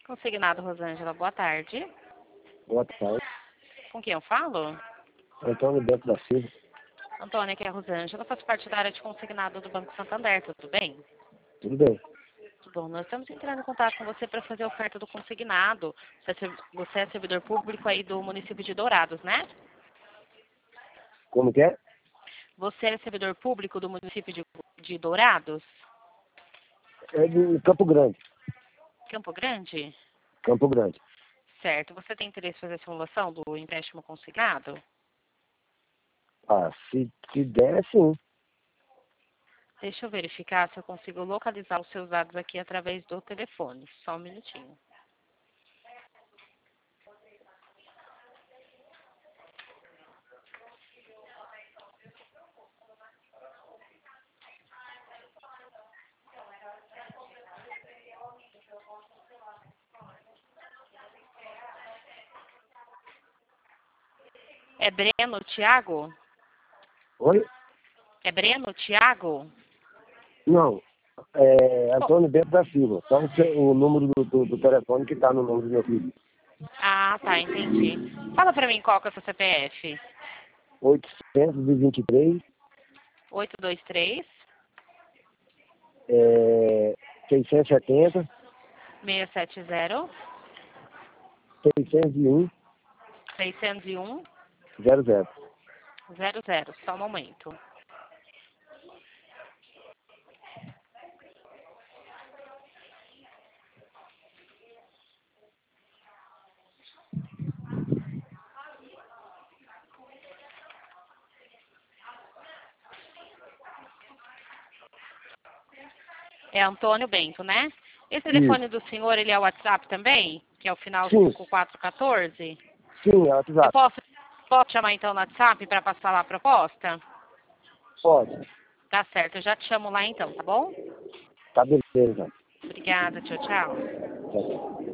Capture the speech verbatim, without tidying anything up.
Consignado, Rosângela, boa tarde. Boa tarde. Com quem eu falo? Antônio Beto da Silva. Antônia, aqui é a Rosângela, faço parte da área de consignado do Banco Santander, tudo bem? Tudo bem? Tudo bom. Nós estamos entrando em contato com você para fazer a oferta do consignado. Você é serv- você é servidor público aí do município de Dourados, né? Como que é? Você é servidor público do município de, de Dourados? É de Campo Grande. Campo Grande? Campo Grande. Certo. Você tem interesse em fazer a simulação do empréstimo consignado? Ah, se, se der, sim. Deixa eu verificar se eu consigo localizar os seus dados aqui através do telefone. Só um minutinho. É Breno Thiago? Oi? É Breno Thiago? Não. É Oh, Antônio Beto da Silva. Só o, ce- o número do, do, do telefone que está no nome do meu filho. ah, tá, entendi. Fala pra mim qual que é o seu C P F. oitocentos e vinte e três, oito dois três, é, seiscentos e setenta, seis sete zero, seiscentos e um, seis zero um, zero zero. zero zero. Só um momento. É Antônio Bento, né? Esse telefone Isso. do senhor, ele é o WhatsApp também? Que é o final Sim. cinco quatro um quatro? Sim, é Eu WhatsApp. posso, posso chamar então no WhatsApp para passar lá a proposta? Pode. Tá certo, eu já te chamo lá então, tá bom? Tá beleza. Obrigada, tchau, tchau. Tchau, tchau.